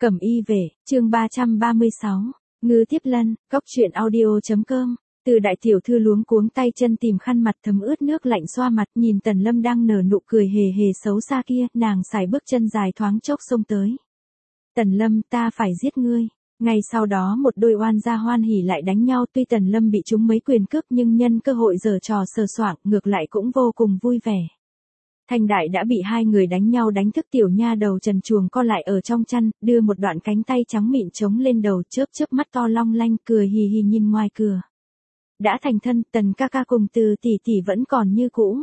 Cẩm y về, chương 336. Ngư Tiếp Lân, góc truyện audio.com. Từ đại tiểu thư luống cuống tay chân tìm khăn mặt thấm ướt nước lạnh xoa mặt, nhìn Tần Lâm đang nở nụ cười hề hề xấu xa kia, nàng sải bước chân dài thoáng chốc xông tới. Tần Lâm, ta phải giết ngươi. Ngay sau đó một đôi oan gia hoan hỉ lại đánh nhau, tuy Tần Lâm bị trúng mấy quyền cước nhưng nhân cơ hội giở trò sờ soạng, ngược lại cũng vô cùng vui vẻ. Thanh Đại đã bị hai người đánh nhau đánh thức tiểu nha đầu trần truồng co lại ở trong chăn, đưa một đoạn cánh tay trắng mịn chống lên đầu, chớp chớp mắt to long lanh, cười hì hì nhìn ngoài cửa. Đã thành thân, Tần ca ca cùng Từ tỷ tỷ vẫn còn như cũ.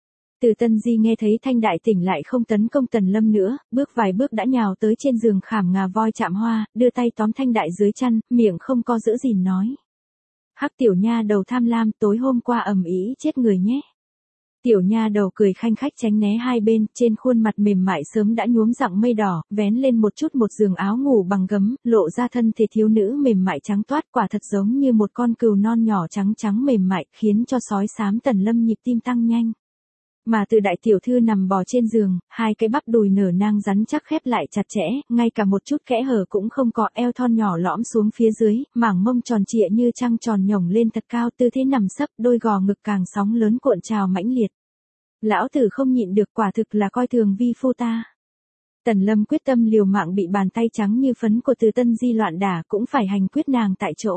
Từ Tân Di nghe thấy Thanh Đại tỉnh lại không tấn công Tần Lâm nữa, bước vài bước đã nhào tới trên giường khảm ngà voi chạm hoa, đưa tay tóm Thanh Đại dưới chăn, miệng không co giữ gìn nói. Hắc tiểu nha đầu tham lam, tối hôm qua ầm ĩ chết người nhé. Tiểu nha đầu cười khanh khách tránh né hai bên, trên khuôn mặt mềm mại sớm đã nhuốm dạng mây đỏ, vén lên một chút một giường áo ngủ bằng gấm, lộ ra thân thể thiếu nữ mềm mại trắng toát, quả thật giống như một con cừu non nhỏ trắng trắng mềm mại, khiến cho sói xám Tần Lâm nhịp tim tăng nhanh. Mà Từ đại tiểu thư nằm bò trên giường, hai cái bắp đùi nở nang rắn chắc khép lại chặt chẽ, ngay cả một chút kẽ hở cũng không có, eo thon nhỏ lõm xuống phía dưới, mảng mông tròn trịa như trăng tròn nhổng lên thật cao, tư thế nằm sấp, đôi gò ngực càng sóng lớn cuộn trào mãnh liệt. Lão tử không nhịn được, quả thực là coi thường vi phu ta. Tần Lâm quyết tâm liều mạng, bị bàn tay trắng như phấn của Từ Tân Di loạn đả cũng phải hành quyết nàng tại chỗ.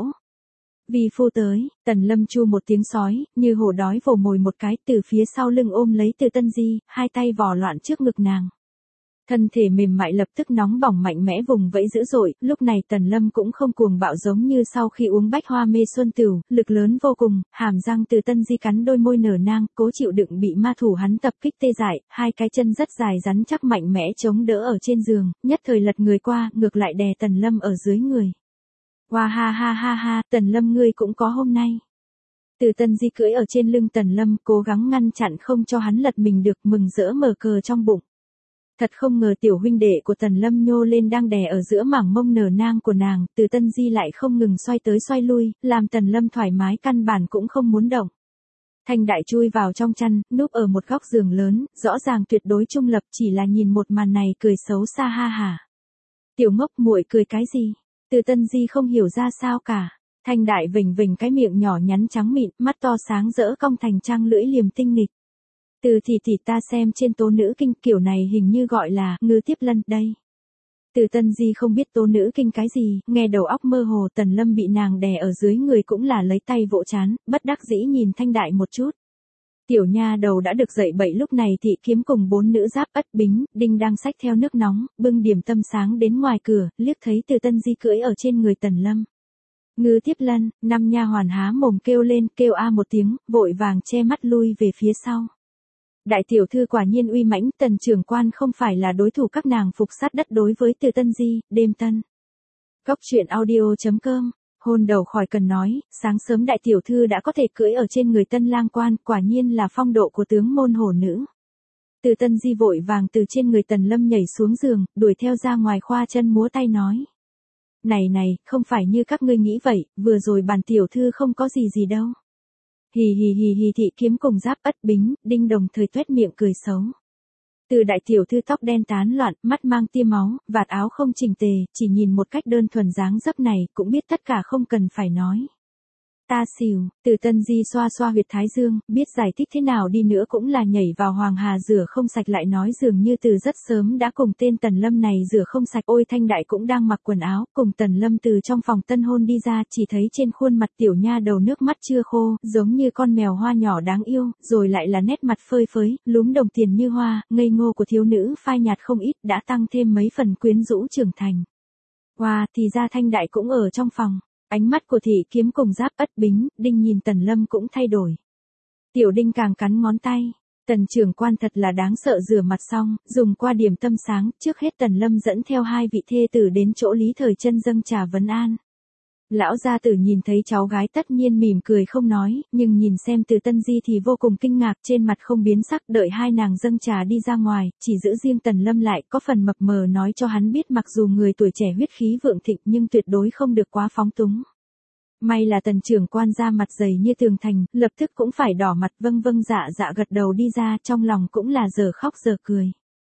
Vi phu tới, Tần Lâm chu một tiếng sói, như hổ đói vồ mồi một cái, từ phía sau lưng ôm lấy Từ Tân Di, hai tay vò loạn trước ngực nàng. Thân thể mềm mại lập tức nóng bỏng mạnh mẽ vùng vẫy dữ dội, lúc này Tần Lâm cũng không cuồng bạo giống như sau khi uống bách hoa mê xuân tửu, lực lớn vô cùng, hàm răng Từ Tân Di cắn đôi môi nở nang, cố chịu đựng bị ma thủ hắn tập kích tê dại, hai cái chân rất dài rắn chắc mạnh mẽ chống đỡ ở trên giường, nhất thời lật người qua, ngược lại đè Tần Lâm ở dưới người. Hoa ha ha ha ha, Tần Lâm ngươi cũng có hôm nay. Từ Tân Di cưỡi ở trên lưng Tần Lâm, cố gắng ngăn chặn không cho hắn lật mình được, mừng rỡ mở cờ trong bụng. Thật không ngờ tiểu huynh đệ của Tần Lâm nhô lên đang đè ở giữa mảng mông nở nang của nàng, Từ Tân Di lại không ngừng xoay tới xoay lui, làm Tần Lâm thoải mái căn bản cũng không muốn động. Thanh Đại chui vào trong chăn, núp ở một góc giường lớn, rõ ràng tuyệt đối trung lập, chỉ là nhìn một màn này cười xấu xa ha hả. Tiểu ngốc muội cười cái gì? Từ Tân Di không hiểu ra sao cả. Thanh Đại vểnh vểnh cái miệng nhỏ nhắn trắng mịn, mắt to sáng rỡ cong thành trăng lưỡi liềm tinh nghịch. Từ thì ta xem trên tố nữ kinh kiểu này hình như gọi là Ngư Tiếp Lân đây. Từ Tân Di không biết tố nữ kinh cái gì, nghe đầu óc mơ hồ. Tần Lâm bị nàng đè ở dưới người cũng là lấy tay vỗ trán, bất đắc dĩ nhìn Thanh Đại một chút. Tiểu nha đầu đã được dậy bậy, lúc này Thị Kiếm cùng bốn nữ giáp Ất Bính, Đinh đang xách theo nước nóng, bưng điểm tâm sáng đến ngoài cửa, liếc thấy Từ Tân Di cưỡi ở trên người Tần Lâm. Ngư Tiếp Lân, năm nha hoàn há mồm kêu lên, kêu a một tiếng, vội vàng che mắt lui về phía sau. Đại tiểu thư quả nhiên uy mãnh, Tần trưởng quan không phải là đối thủ các nàng phục sát đất đối với Từ Tân Di, đêm tân. Góc truyện audio.com. Hôn đầu khỏi cần nói, sáng sớm đại tiểu thư đã có thể cưỡi ở trên người tân lang quan, quả nhiên là phong độ của tướng môn hổ nữ. Từ Tân Di vội vàng từ trên người Tần Lâm nhảy xuống giường, đuổi theo ra ngoài khoa chân múa tay nói. Này, không phải như các ngươi nghĩ vậy, vừa rồi bản tiểu thư không có gì đâu. Hì hì, Thị Kiếm cùng giáp Ất Bính, Đinh đồng thời tuét miệng cười xấu. Từ đại tiểu thư tóc đen tán loạn, mắt mang tia máu, vạt áo không chỉnh tề, chỉ nhìn một cách đơn thuần dáng dấp này, cũng biết tất cả không cần phải nói. Ta xỉu, Từ Tân Di xoa xoa huyệt thái dương, biết giải thích thế nào đi nữa cũng là nhảy vào hoàng hà rửa không sạch, lại nói dường như từ rất sớm đã cùng tên Tần Lâm này rửa không sạch. Ôi Thanh Đại cũng đang mặc quần áo, cùng Tần Lâm từ trong phòng tân hôn đi ra, chỉ thấy trên khuôn mặt tiểu nha đầu nước mắt chưa khô, giống như con mèo hoa nhỏ đáng yêu, rồi lại là nét mặt phơi phới, lúm đồng tiền như hoa, ngây ngô của thiếu nữ phai nhạt không ít, đã tăng thêm mấy phần quyến rũ trưởng thành. Wow, thì ra Thanh Đại cũng ở trong phòng. Ánh mắt của Thị Kiếm cùng giáp Ất Bính, Đinh nhìn Tần Lâm cũng thay đổi. Tiểu Đinh càng cắn ngón tay. Tần trưởng quan thật là đáng sợ. Rửa mặt xong, dùng qua điểm tâm sáng, trước hết Tần Lâm dẫn theo hai vị thê tử đến chỗ Lý Thời Chân dâng trà vấn an. Lão gia tử nhìn thấy cháu gái tất nhiên mỉm cười không nói, nhưng nhìn xem Từ Tân Di thì vô cùng kinh ngạc, trên mặt không biến sắc. Đợi hai nàng dâng trà đi ra ngoài, chỉ giữ riêng Tần Lâm lại, có phần mập mờ nói cho hắn biết mặc dù người tuổi trẻ huyết khí vượng thịnh nhưng tuyệt đối không được quá phóng túng. May là Tần trưởng quan da mặt dày như tường thành, lập tức cũng phải đỏ mặt, vâng dạ gật đầu đi ra, trong lòng cũng là giờ khóc giờ cười.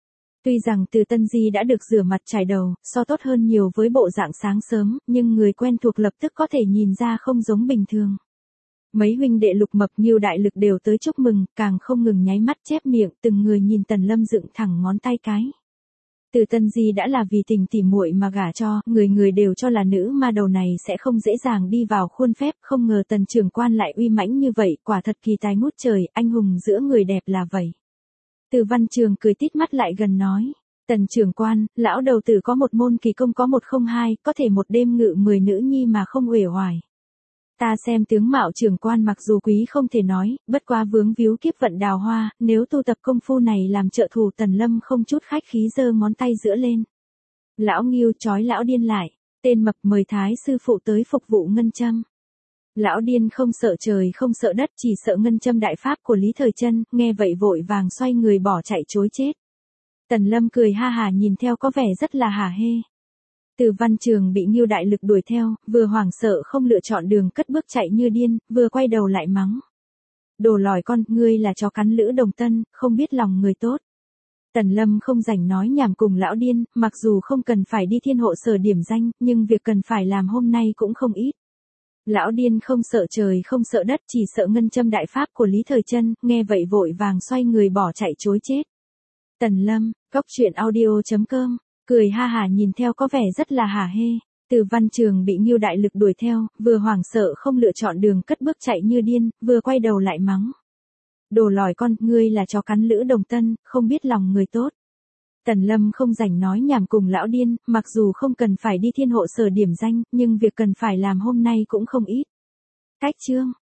Tuy rằng Từ Tân Di đã được rửa mặt trải đầu, so tốt hơn nhiều với bộ dạng sáng sớm, nhưng người quen thuộc lập tức có thể nhìn ra không giống bình thường. Mấy huynh đệ Lục Mập Ngưu Đại Lực đều tới chúc mừng, càng không ngừng nháy mắt chép miệng, từng người nhìn Tần Lâm dựng thẳng ngón tay cái. Từ Tân Di đã là vì tình tỉ muội mà gả cho, người người đều cho là nữ ma đầu này sẽ không dễ dàng đi vào khuôn phép, không ngờ Tần trưởng quan lại uy mãnh như vậy, quả thật kỳ tài ngút trời, anh hùng giữa người đẹp là vậy. Từ Văn Trường cười tít mắt lại gần nói, Tần trưởng quan, lão đầu tử có một môn kỳ công có 102, có thể một đêm ngự 10 nữ nhi mà không uể oải. Ta xem tướng mạo trưởng quan mặc dù quý không thể nói, bất quá vướng víu kiếp vận đào hoa, nếu tu tập công phu này làm trợ thủ Tần Lâm không chút khách khí giơ ngón tay giữa lên. Lão Ngưu trói lão điên lại, tên mập mời thái sư phụ tới phục vụ ngân châm. Lão điên không sợ trời không sợ đất chỉ sợ ngân châm đại pháp của Lý Thời Trân, nghe vậy vội vàng xoay người bỏ chạy chối chết. Tần Lâm cười ha hà nhìn theo có vẻ rất là hả hê. Từ Văn Trường bị Ngưu Đại Lực đuổi theo, vừa hoảng sợ không lựa chọn đường cất bước chạy như điên, vừa quay đầu lại mắng. Đồ lòi con, ngươi là chó cắn lữ đồng tân, không biết lòng người tốt. Tần Lâm không rảnh nói nhảm cùng lão điên, mặc dù không cần phải đi thiên hộ sở điểm danh, nhưng việc cần phải làm hôm nay cũng không ít. Lão điên không sợ trời không sợ đất chỉ sợ ngân châm đại pháp của Lý Thời Trân, nghe vậy vội vàng xoay người bỏ chạy chối chết. Tần Lâm, coctruyện.audio.com, cười ha hà nhìn theo có vẻ rất là hả hê. Từ Văn Trường bị Ngưu Đại Lực đuổi theo, vừa hoảng sợ không lựa chọn đường cất bước chạy như điên, vừa quay đầu lại mắng. Đồ lòi con, ngươi là chó cắn lữ đồng tân, không biết lòng người tốt. Tần Lâm không rảnh nói nhảm cùng lão điên, mặc dù không cần phải đi thiên hộ sở điểm danh, nhưng việc cần phải làm hôm nay cũng không ít. Cách chương